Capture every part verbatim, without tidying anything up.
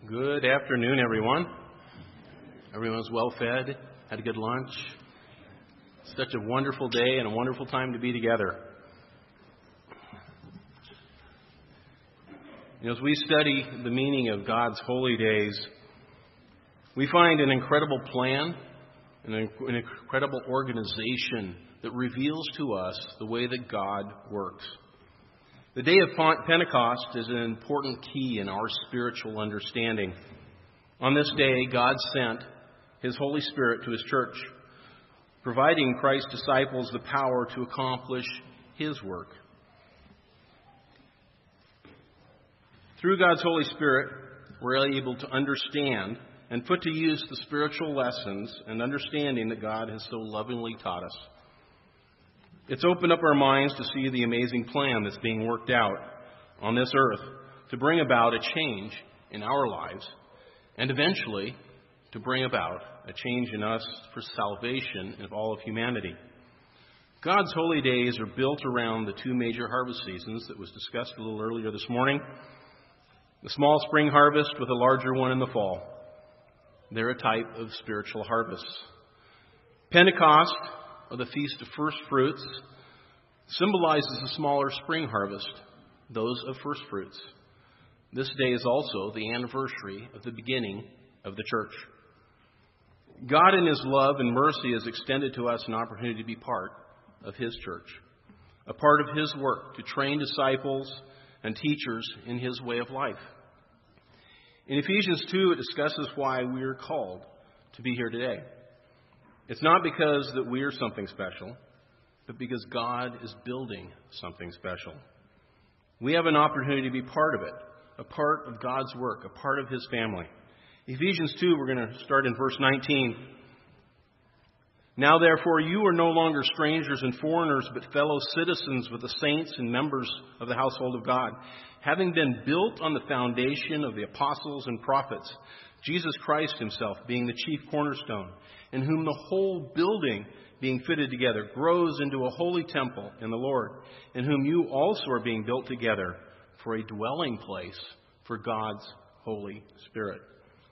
Good afternoon, everyone. Everyone's well fed, had a good lunch. Such a wonderful day and a wonderful time to be together. You know, as we study the meaning of God's holy days, we find an incredible plan and an incredible organization that reveals to us the way that God works. The day of Pentecost is an important key in our spiritual understanding. On this day, God sent His Holy Spirit to His church, providing Christ's disciples the power to accomplish His work. Through God's Holy Spirit, we're able to understand and put to use the spiritual lessons and understanding that God has so lovingly taught us. It's opened up our minds to see the amazing plan that's being worked out on this earth to bring about a change in our lives and eventually to bring about a change in us for salvation of all of humanity. God's holy days are built around the two major harvest seasons that was discussed a little earlier this morning. The small spring harvest with a larger one in the fall. They're a type of spiritual harvests. Pentecost, or the Feast of First Fruits, symbolizes the smaller spring harvest, those of first fruits. This day is also the anniversary of the beginning of the church. God in His love and mercy has extended to us an opportunity to be part of His church, a part of His work to train disciples and teachers in His way of life. In Ephesians two, it discusses why we are called to be here today. It's not because that we are something special, but because God is building something special. We have an opportunity to be part of it, a part of God's work, a part of His family. Ephesians two, we're going to start in verse nineteen. Now therefore you are no longer strangers and foreigners, but fellow citizens with the saints and members of the household of God, having been built on the foundation of the apostles and prophets, Jesus Christ Himself being the chief cornerstone, in whom the whole building being fitted together grows into a holy temple in the Lord, in whom you also are being built together for a dwelling place for God's Holy Spirit.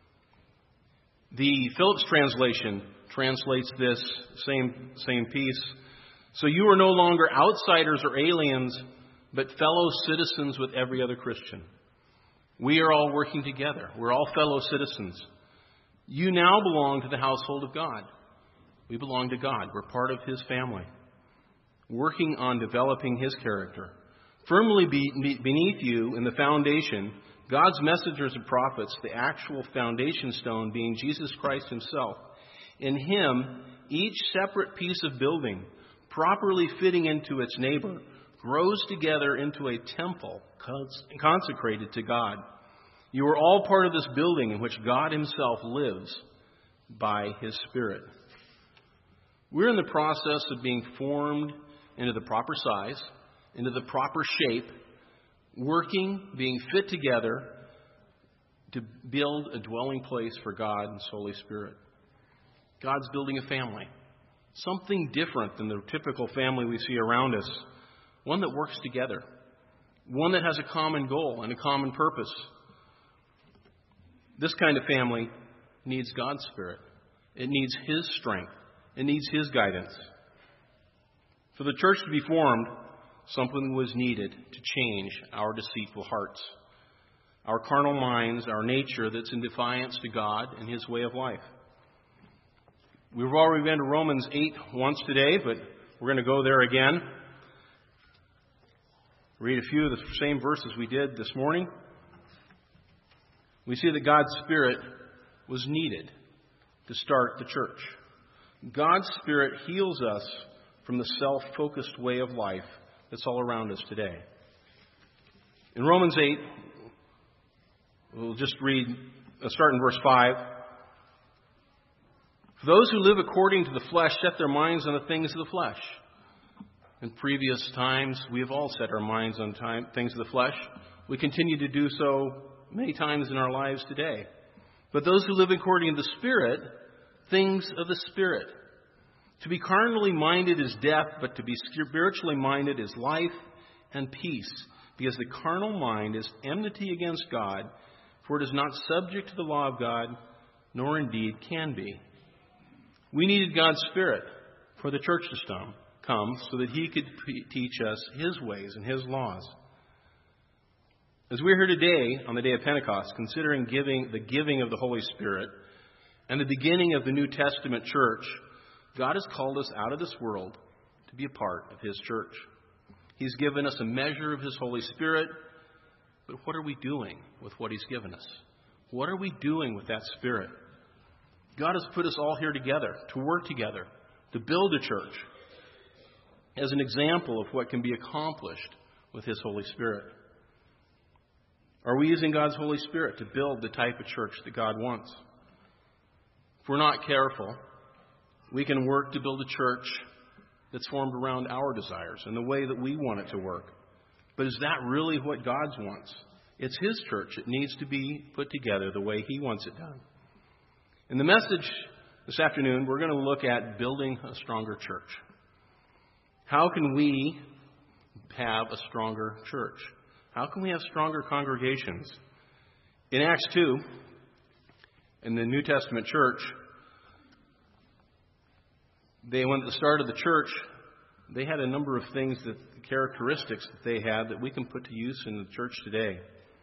The Phillips translation translates this same, same piece. So you are no longer outsiders or aliens, but fellow citizens with every other Christian. We are all working together. We're all fellow citizens. You now belong to the household of God. We belong to God. We're part of His family, working on developing His character. Firmly be, beneath you in the foundation, God's messengers and prophets, the actual foundation stone being Jesus Christ Himself. In Him, each separate piece of building, properly fitting into its neighbor, grows together into a temple consecrated to God. You are all part of this building in which God Himself lives by His Spirit. We're in the process of being formed into the proper size, into the proper shape, working, being fit together to build a dwelling place for God and His Holy Spirit. God's building a family, something different than the typical family we see around us, one that works together, one that has a common goal and a common purpose. This kind of family needs God's Spirit. It needs His strength. It needs His guidance. For the church to be formed, something was needed to change our deceitful hearts, our carnal minds, our nature that's in defiance to God and His way of life. We've already been to Romans eight once today, but we're going to go there again. Read a few of the same verses we did this morning. We see that God's Spirit was needed to start the church. God's Spirit heals us from the self-focused way of life that's all around us today. In Romans eight, we'll just read, uh, start in verse five. For those who live according to the flesh set their minds on the things of the flesh. In previous times, we have all set our minds on time, things of the flesh. We continue to do so many times in our lives today. But those who live according to the Spirit, things of the Spirit. To be carnally minded is death, but to be spiritually minded is life and peace. Because the carnal mind is enmity against God, for it is not subject to the law of God, nor indeed can be. We needed God's Spirit for the church to come so that He could teach us His ways and His laws. As we're here today, on the day of Pentecost, considering giving the giving of the Holy Spirit and the beginning of the New Testament church, God has called us out of this world to be a part of His church. He's given us a measure of His Holy Spirit, but what are we doing with what He's given us? What are we doing with that Spirit? God has put us all here together, to work together, to build a church, as an example of what can be accomplished with His Holy Spirit. Are we using God's Holy Spirit to build the type of church that God wants? If we're not careful, we can work to build a church that's formed around our desires and the way that we want it to work. But is that really what God wants? It's His church. It needs to be put together the way He wants it done. In the message this afternoon, we're going to look at building a stronger church. How can we have a stronger church? How can we have stronger congregations? In Acts two, in the New Testament church, they went at the start of the church, they had a number of things, that characteristics that they had that we can put to use in the church today.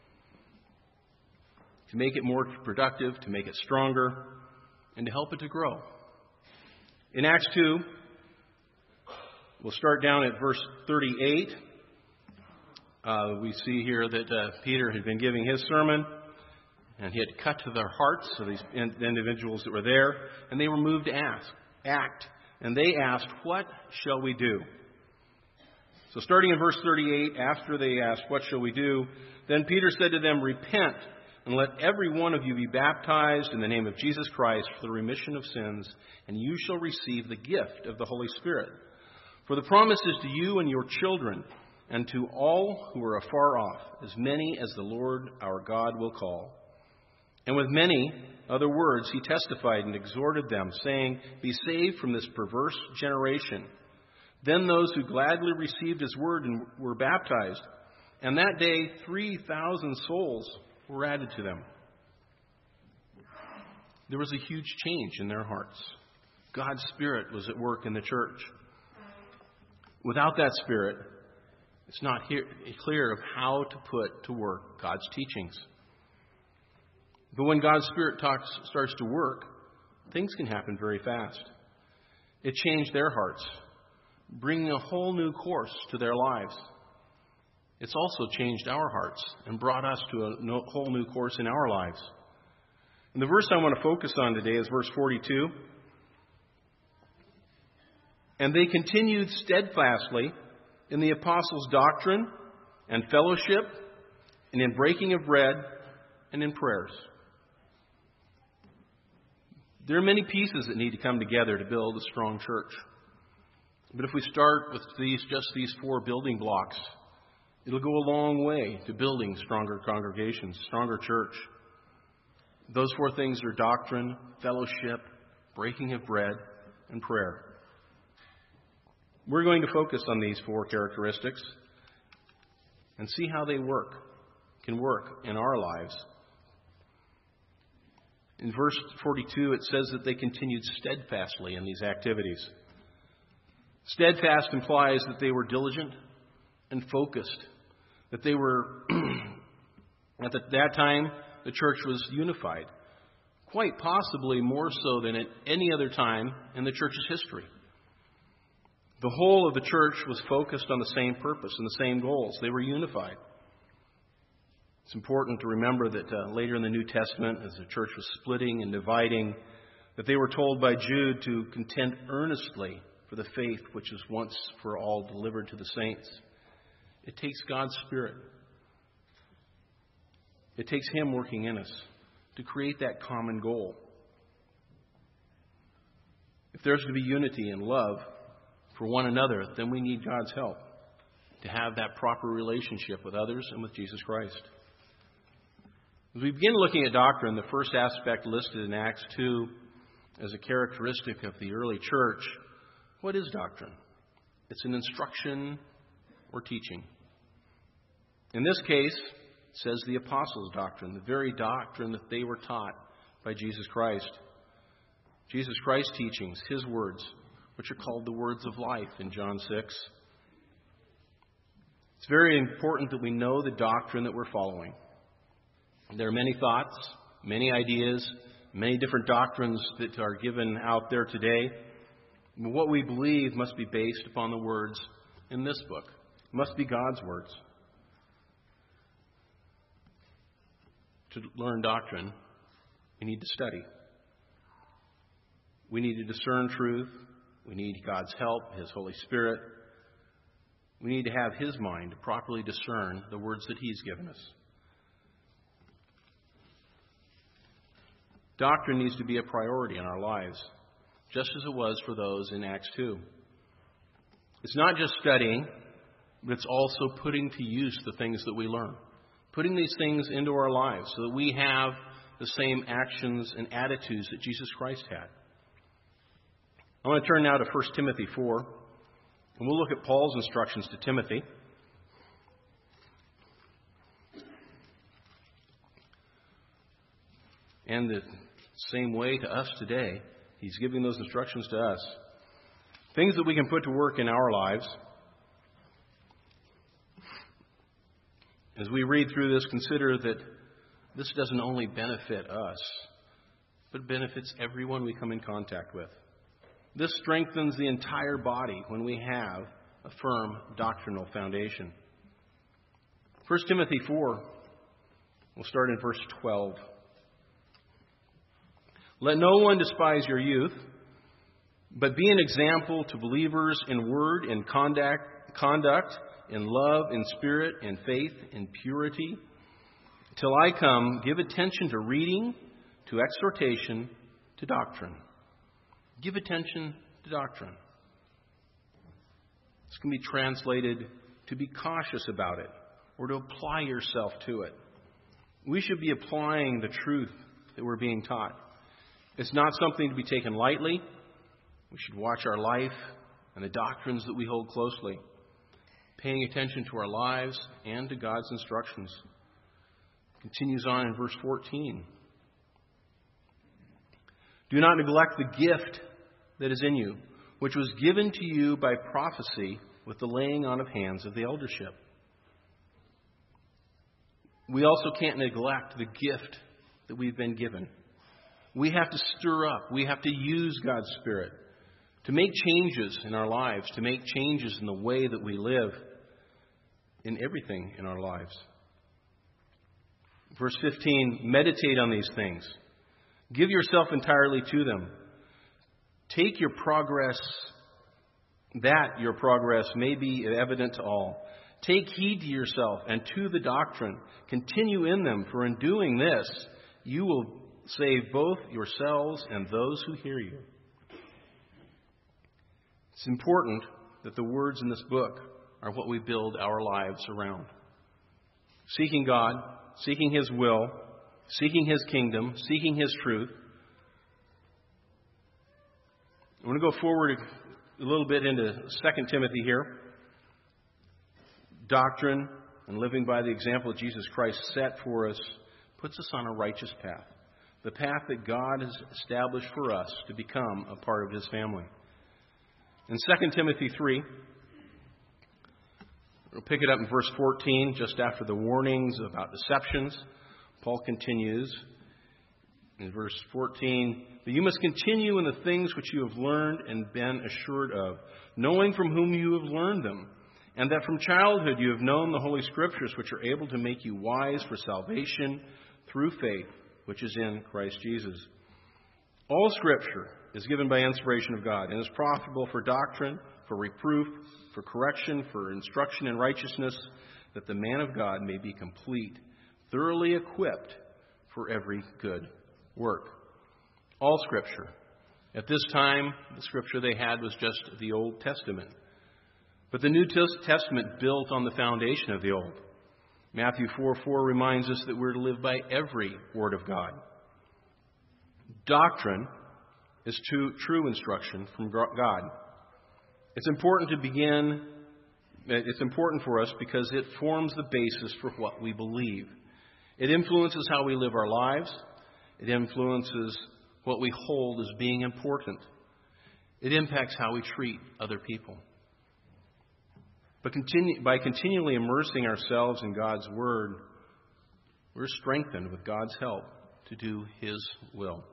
To make it more productive, to make it stronger, and to help it to grow. In Acts two, we'll start down at verse thirty-eight. Uh, we see here that uh, Peter had been giving his sermon, and he had cut to their hearts of these individuals that were there, and they were moved to ask, act. And they asked, "What shall we do?" So starting in verse thirty-eight, after they asked, "What shall we do?" then Peter said to them, "Repent, and let every one of you be baptized in the name of Jesus Christ for the remission of sins, and you shall receive the gift of the Holy Spirit. For the promise is to you and your children, and to all who are afar off, as many as the Lord our God will call." And with many other words he testified and exhorted them, saying, "Be saved from this perverse generation." Then those who gladly received his word and were baptized, and that day three thousand souls were added to them. There was a huge change in their hearts. God's Spirit was at work in the church. Without that Spirit, it's not here, clear of how to put to work God's teachings. But when God's Spirit talks, starts to work, things can happen very fast. It changed their hearts, bringing a whole new course to their lives. It's also changed our hearts and brought us to a no, whole new course in our lives. And the verse I want to focus on today is verse forty-two. "And they continued steadfastly in the apostles' doctrine and fellowship, and in breaking of bread, and in prayers." There are many pieces that need to come together to build a strong church. But if we start with these, just these four building blocks, it'll go a long way to building stronger congregations, stronger church. Those four things are doctrine, fellowship, breaking of bread, and prayer. We're going to focus on these four characteristics and see how they work, can work in our lives. In verse forty-two, it says that they continued steadfastly in these activities. Steadfast implies that they were diligent and focused, that they were, at that time, the church was unified, quite possibly more so than at any other time in the church's history. The whole of the church was focused on the same purpose and the same goals. They were unified. It's important to remember that uh, later in the New Testament, as the church was splitting and dividing, that they were told by Jude to contend earnestly for the faith which is once for all delivered to the saints. It takes God's Spirit. It takes Him working in us to create that common goal. If there's to be unity and love for one another, then we need God's help to have that proper relationship with others and with Jesus Christ. As we begin looking at doctrine, the first aspect listed in Acts two as a characteristic of the early church, what is doctrine? It's an instruction or teaching. In this case, says the apostles' doctrine, the very doctrine that they were taught by Jesus Christ. Jesus Christ's teachings, his words, which are called the words of life in John six. It's very important that we know the doctrine that we're following. There are many thoughts, many ideas, many different doctrines that are given out there today. What we believe must be based upon the words in this book. It must be God's words. To learn doctrine, we need to study. We need to discern truth. We need God's help, his Holy Spirit. We need to have his mind to properly discern the words that he's given us. Doctrine needs to be a priority in our lives, just as it was for those in Acts two. It's not just studying, but it's also putting to use the things that we learn. Putting these things into our lives so that we have the same actions and attitudes that Jesus Christ had. I want to turn now to First Timothy four, and we'll look at Paul's instructions to Timothy. And the same way to us today, he's giving those instructions to us. Things that we can put to work in our lives. As we read through this, consider that this doesn't only benefit us, but benefits everyone we come in contact with. This strengthens the entire body when we have a firm doctrinal foundation. First Timothy four, we'll start in verse twelve. Let no one despise your youth, but be an example to believers in word, in conduct, conduct, in love, in spirit, in faith, in purity. Till I come, give attention to reading, to exhortation, to doctrine. Give attention to doctrine. This can be translated to be cautious about it or to apply yourself to it. We should be applying the truth that we're being taught. It's not something to be taken lightly. We should watch our life and the doctrines that we hold closely, paying attention to our lives and to God's instructions. Continues on in verse fourteen. Do not neglect the gift that is in you, which was given to you by prophecy with the laying on of hands of the eldership. We also can't neglect the gift that we've been given. We have to stir up. We have to use God's Spirit to make changes in our lives, to make changes in the way that we live, in everything in our lives. Verse fifteen, meditate on these things. Give yourself entirely to them. Take your progress, that your progress may be evident to all. Take heed to yourself and to the doctrine. Continue in them, for in doing this, you will save both yourselves and those who hear you. It's important that the words in this book are what we build our lives around. Seeking God, seeking his will, seeking his kingdom, seeking his truth. I'm going to go forward a little bit into Second Timothy here. Doctrine and living by the example that Jesus Christ set for us puts us on a righteous path. The path that God has established for us to become a part of his family. In Second Timothy three, we'll pick it up in verse fourteen, just after the warnings about deceptions. Paul continues in verse fourteen, but you must continue in the things which you have learned and been assured of, knowing from whom you have learned them, and that from childhood you have known the Holy Scriptures, which are able to make you wise for salvation through faith, which is in Christ Jesus. All Scripture is given by inspiration of God and is profitable for doctrine, for reproof, for correction, for instruction in righteousness, that the man of God may be complete, thoroughly equipped for every good work. All Scripture. At this time, the Scripture they had was just the Old Testament. But the New Testament built on the foundation of the Old. Matthew four four reminds us that we're to live by every word of God. Doctrine is true, true instruction from God. It's important to begin, it's important for us because it forms the basis for what we believe. It influences how we live our lives. It influences what we hold as being important. It impacts how we treat other people. But continue, by continually immersing ourselves in God's Word, we're strengthened with God's help to do His will.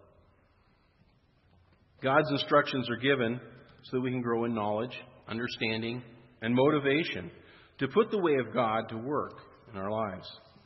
God's instructions are given so that we can grow in knowledge, understanding, and motivation to put the way of God to work in our lives.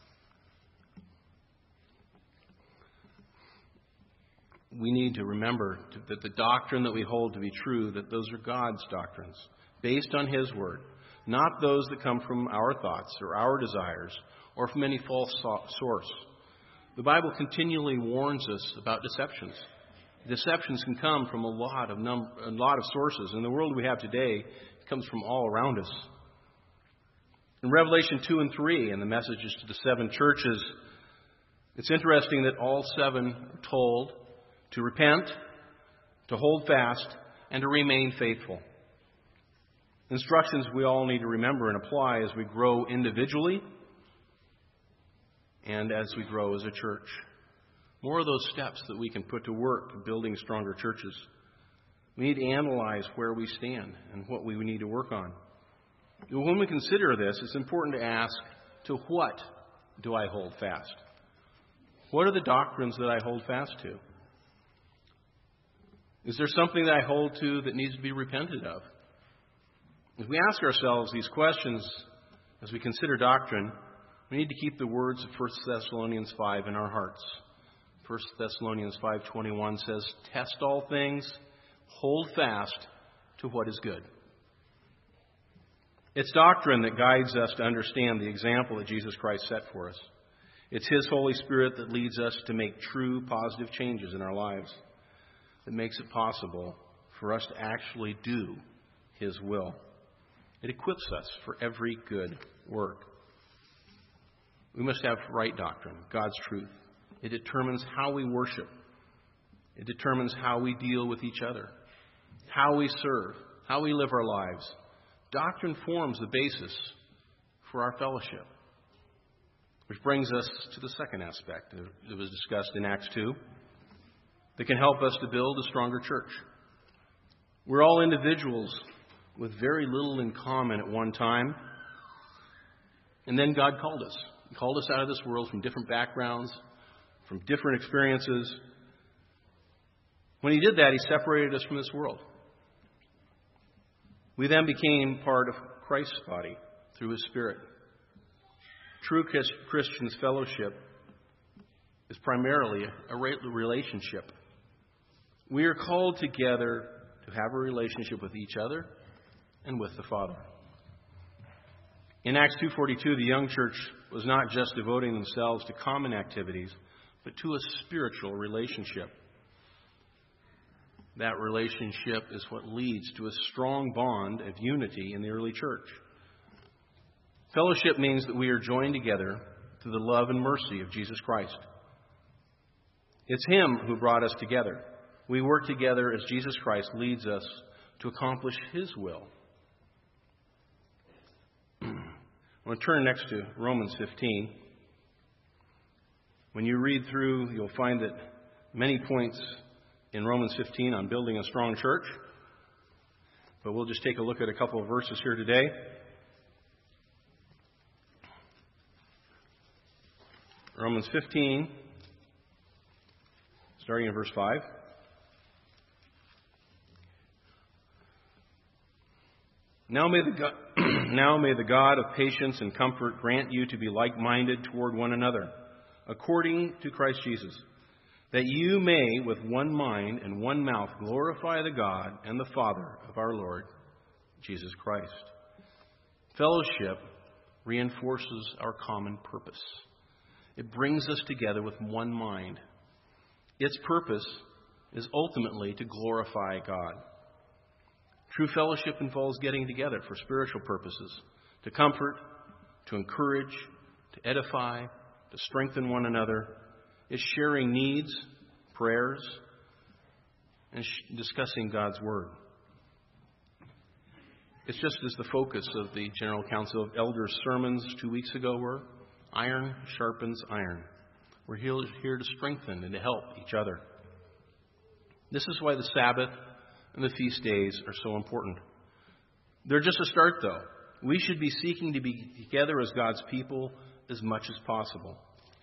We need to remember that the doctrine that we hold to be true, that those are God's doctrines, based on His Word, not those that come from our thoughts or our desires or from any false source. The Bible continually warns us about deceptions. Deceptions can come from a lot of num- a lot of sources. In the world we have today, it comes from all around us. In Revelation two and three, and the messages to the seven churches, it's interesting that all seven are told to repent, to hold fast, and to remain faithful. Instructions we all need to remember and apply as we grow individually and as we grow as a church. More of those steps that we can put to work building stronger churches. We need to analyze where we stand and what we need to work on. When we consider this, it's important to ask, to what do I hold fast? What are the doctrines that I hold fast to? Is there something that I hold to that needs to be repented of? If we ask ourselves these questions as we consider doctrine, we need to keep the words of First Thessalonians five in our hearts. First Thessalonians five twenty-one says, "Test all things, hold fast to what is good." It's doctrine that guides us to understand the example that Jesus Christ set for us. It's His Holy Spirit that leads us to make true positive changes in our lives, that makes it possible for us to actually do His will. It equips us for every good work. We must have right doctrine, God's truth. It determines how we worship. It determines how we deal with each other, how we serve, how we live our lives. Doctrine forms the basis for our fellowship. Which brings us to the second aspect that was discussed in Acts two that can help us to build a stronger church. We're all individuals with very little in common at one time. And then God called us. He called us out of this world from different backgrounds, from different experiences. When He did that, He separated us from this world. We then became part of Christ's body through His Spirit. True Christians' fellowship is primarily a relationship. We are called together to have a relationship with each other and with the Father. In Acts two forty-two, the young church was not just devoting themselves to common activities, but to a spiritual relationship. That relationship is what leads to a strong bond of unity in the early church. Fellowship means that we are joined together through the love and mercy of Jesus Christ. It's Him who brought us together. We work together as Jesus Christ leads us to accomplish His will. I want to turn next to Romans fifteen. When you read through, you'll find that many points in Romans fifteen on building a strong church. But we'll just take a look at a couple of verses here today. Romans fifteen, starting in verse five. Now may, the God, now may the God of patience and comfort grant you to be like-minded toward one another, according to Christ Jesus, that you may with one mind and one mouth glorify the God and the Father of our Lord Jesus Christ. Fellowship reinforces our common purpose. It brings us together with one mind. Its purpose is ultimately to glorify God. True fellowship involves getting together for spiritual purposes, to comfort, to encourage, to edify, to strengthen one another. It's sharing needs, prayers, and sh- discussing God's Word. It's just as the focus of the General Council of Elders' sermons two weeks ago were, Iron sharpens iron. We're here to strengthen and to help each other. This is why the Sabbath and the feast days are so important. They're just a start, though. We should be seeking to be together as God's people as much as possible.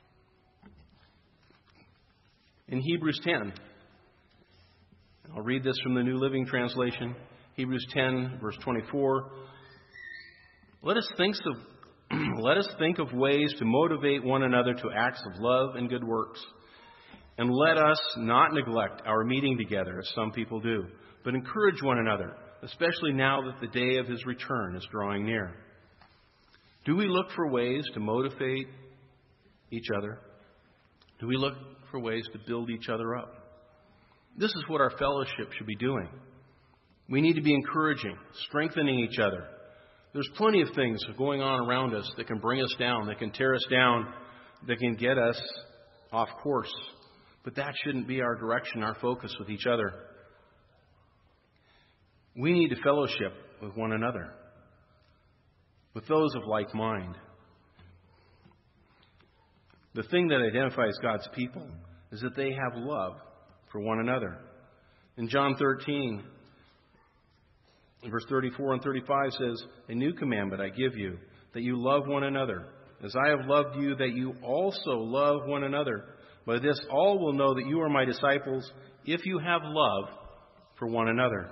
In Hebrews ten, I'll read this from the New Living Translation. Hebrews ten, verse twenty-four. Let us think of let us think of ways to motivate one another to acts of love and good works. And let us not neglect our meeting together, as some people do, but encourage one another, especially now that the day of his return is drawing near. Do we look for ways to motivate each other? Do we look for ways to build each other up? This is what our fellowship should be doing. We need to be encouraging, strengthening each other. There's plenty of things going on around us that can bring us down, that can tear us down, that can get us off course. But that shouldn't be our direction, our focus with each other. We need to fellowship with one another, with those of like mind. The thing that identifies God's people is that they have love for one another. In John thirteen, verse thirty-four and thirty-five says, "A new commandment I give you, that you love one another. As I have loved you, that you also love one another. By this all will know that you are my disciples, if you have love for one another."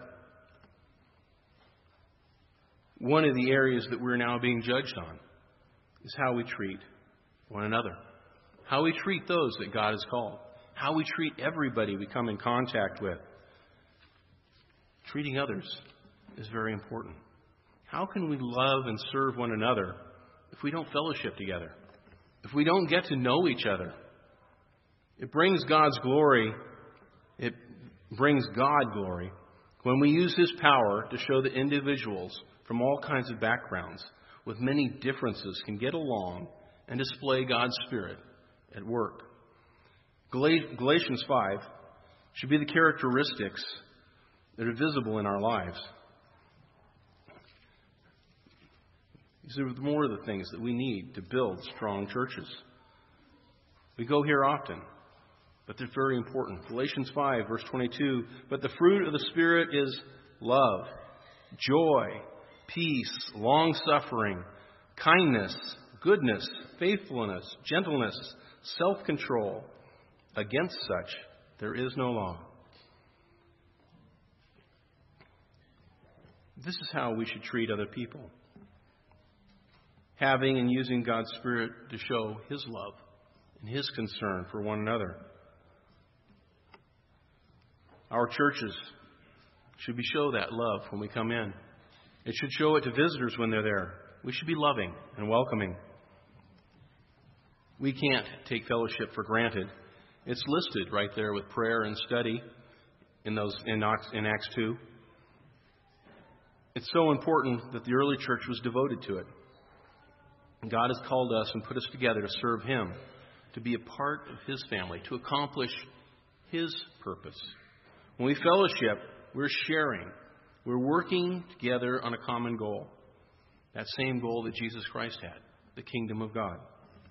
One of the areas that we're now being judged on is how we treat one another. How we treat those that God has called. How we treat everybody we come in contact with. Treating others is very important. How can we love and serve one another if we don't fellowship together? If we don't get to know each other? It brings God's glory. It brings God glory when we use His power to show that individuals from all kinds of backgrounds with many differences can get along and display God's Spirit at work. Galatians five should be the characteristics that are visible in our lives. These are more of the things that we need to build strong churches. We go here often, but they're very important. Galatians five, verse twenty-two, "But the fruit of the Spirit is love, joy, peace, long-suffering, kindness, goodness, faithfulness, gentleness, self-control. Against such there is no law." This is how we should treat other people. Having and using God's Spirit to show His love and His concern for one another. Our churches should be show that love when we come in. It should show it to visitors when they're there. We should be loving and welcoming. We can't take fellowship for granted. It's listed right there with prayer and study in those in Acts two. It's so important that the early church was devoted to it. God has called us and put us together to serve Him, to be a part of His family, to accomplish His purpose. When we fellowship, we're sharing. We're working together on a common goal. That same goal that Jesus Christ had, the kingdom of God.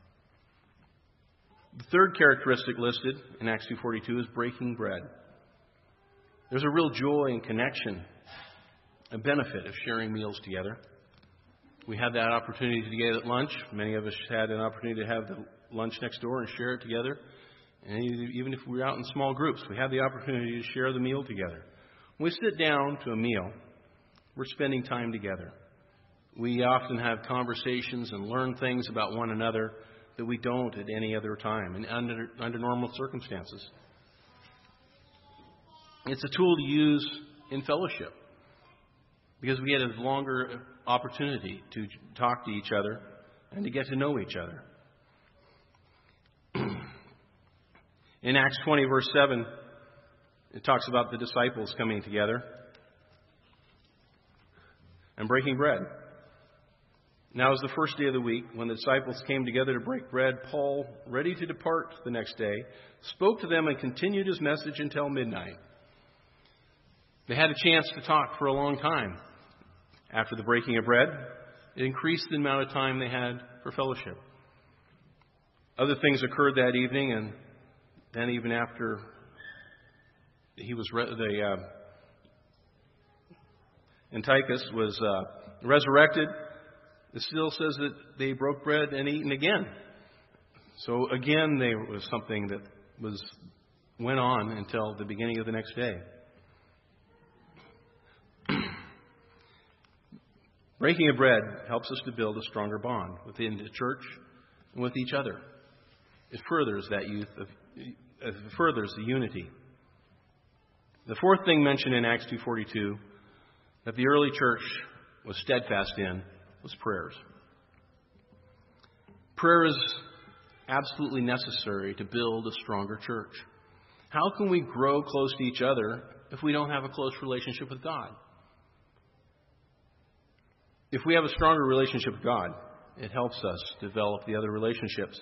The third characteristic listed in Acts two forty-two is breaking bread. There's a real joy and connection, a benefit of sharing meals together. We had that opportunity to get at lunch. Many of us had an opportunity to have the lunch next door and share it together. And even if we were out in small groups, we had the opportunity to share the meal together. When we sit down to a meal, we're spending time together. We often have conversations and learn things about one another that we don't at any other time and under, under normal circumstances. It's a tool to use in fellowship because we get a longer opportunity to talk to each other and to get to know each other. In Acts twenty, verse seven, it talks about the disciples coming together and breaking bread. Now, it was the first day of the week when the disciples came together to break bread. Paul, ready to depart the next day, spoke to them and continued his message until midnight. They had a chance to talk for a long time. After the breaking of bread, it increased the amount of time they had for fellowship. Other things occurred that evening, and then even after he was re- the uh, Antiochus was uh, resurrected, it still says that they broke bread and eaten again. So again, there was something that was went on until the beginning of the next day. Breaking of bread helps us to build a stronger bond within the church and with each other. It furthers that youth of, it furthers the unity. The fourth thing mentioned in Acts two forty-two that the early church was steadfast in was prayers. Prayer is absolutely necessary to build a stronger church. How can we grow close to each other if we don't have a close relationship with God? If we have a stronger relationship with God, it helps us develop the other relationships.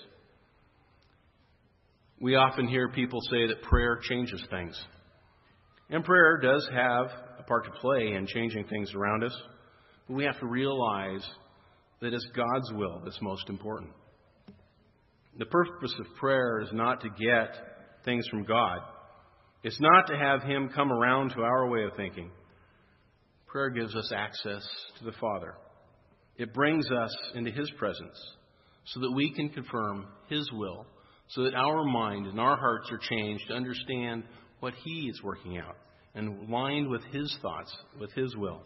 We often hear people say that prayer changes things. And prayer does have a part to play in changing things around us. But we have to realize that it's God's will that's most important. The purpose of prayer is not to get things from God. It's not to have Him come around to our way of thinking. Prayer gives us access to the Father. It brings us into His presence so that we can confirm His will, so that our mind and our hearts are changed to understand what He is working out and aligned with His thoughts, with His will.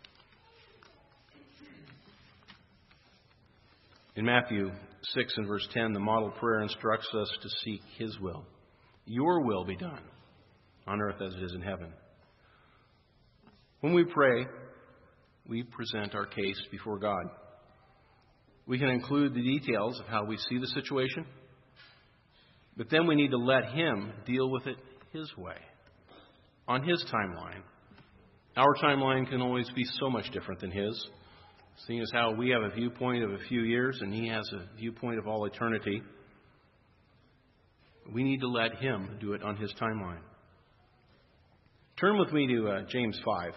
In Matthew six and verse ten, the model prayer instructs us to seek His will. Your will be done on earth as it is in heaven. When we pray, we present our case before God. We can include the details of how we see the situation, but then we need to let Him deal with it His way, on His timeline. Our timeline can always be so much different than His, seeing as how we have a viewpoint of a few years and He has a viewpoint of all eternity. We need to let Him do it on His timeline. Turn with me to uh, James five.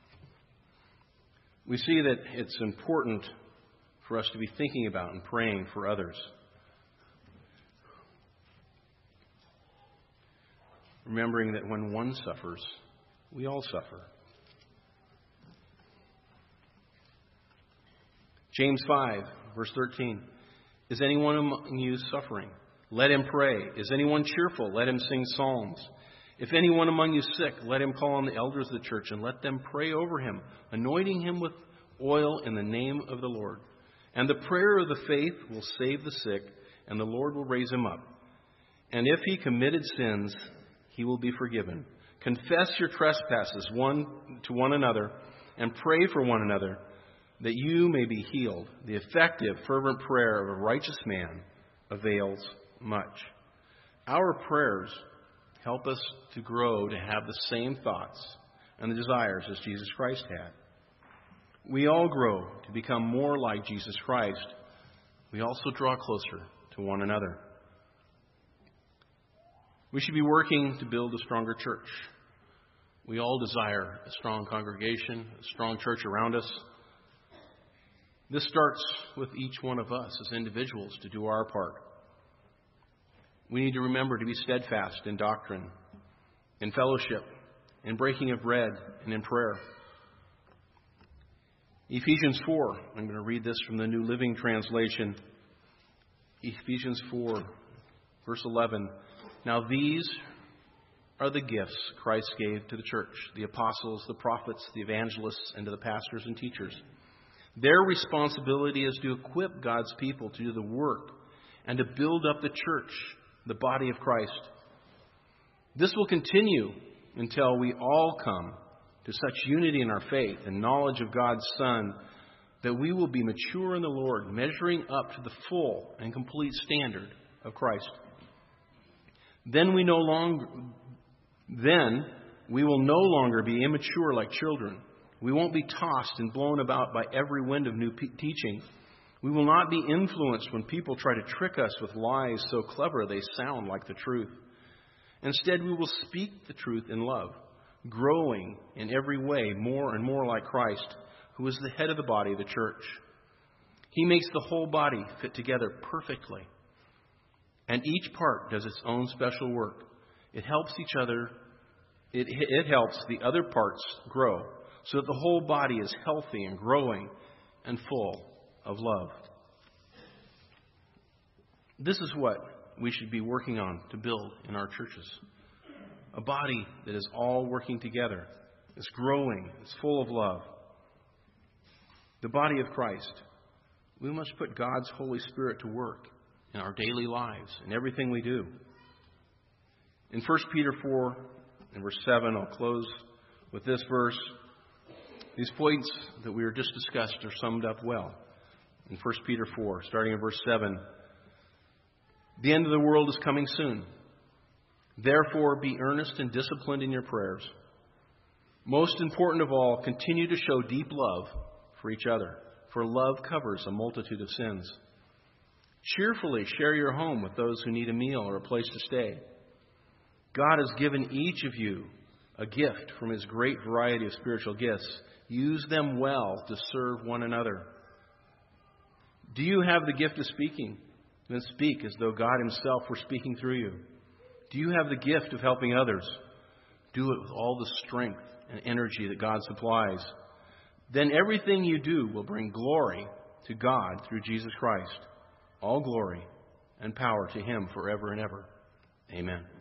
We see that it's important for us to be thinking about and praying for others. Remembering that when one suffers, we all suffer. James five, verse thirteen. Is anyone among you suffering? Let him pray. Is anyone cheerful? Let him sing psalms. If anyone among you sick, let him call on the elders of the church and let them pray over him, anointing him with oil in the name of the Lord. And the prayer of the faith will save the sick, and the Lord will raise him up. And if he committed sins, he will be forgiven. Confess your trespasses one to one another, and pray for one another, that you may be healed. The effective, fervent prayer of a righteous man avails much. Our prayers help us to grow to have the same thoughts and the desires as Jesus Christ had. We all grow to become more like Jesus Christ. We also draw closer to one another. We should be working to build a stronger church. We all desire a strong congregation, a strong church around us. This starts with each one of us as individuals to do our part. We need to remember to be steadfast in doctrine, in fellowship, in breaking of bread, and in prayer. Ephesians four, I'm going to read this from the New Living Translation. Ephesians four, verse eleven. Now these are the gifts Christ gave to the church, the apostles, the prophets, the evangelists, and to the pastors and teachers. Their responsibility is to equip God's people to do the work and to build up the church, the body of Christ. This will continue until we all come to such unity in our faith and knowledge of God's Son that we will be mature in the Lord, measuring up to the full and complete standard of Christ. Then we no longer, then we will no longer be immature like children. We won't be tossed and blown about by every wind of new pe- teaching. We will not be influenced when people try to trick us with lies so clever they sound like the truth. Instead, we will speak the truth in love, growing in every way more and more like Christ, who is the head of the body of the church. He makes the whole body fit together perfectly. and each part does its own special work. It helps each other, it, it helps the other parts grow, so that the whole body is healthy and growing and full of love. This is what we should be working on to build in our churches. A body that is all working together, is growing, is full of love. The body of Christ. We must put God's Holy Spirit to work in our daily lives, in everything we do. In First Peter four, and verse seven, I'll close with this verse. These points that we were just discussed are summed up well. In First Peter four, starting in verse seven, the end of the world is coming soon. Therefore, be earnest and disciplined in your prayers. Most important of all, continue to show deep love for each other, for love covers a multitude of sins. Cheerfully share your home with those who need a meal or a place to stay. God has given each of you a gift from His great variety of spiritual gifts. Use them well to serve one another. Do you have the gift of speaking? Then speak as though God Himself were speaking through you. Do you have the gift of helping others? Do it with all the strength and energy that God supplies. Then everything you do will bring glory to God through Jesus Christ. All glory and power to Him forever and ever. Amen.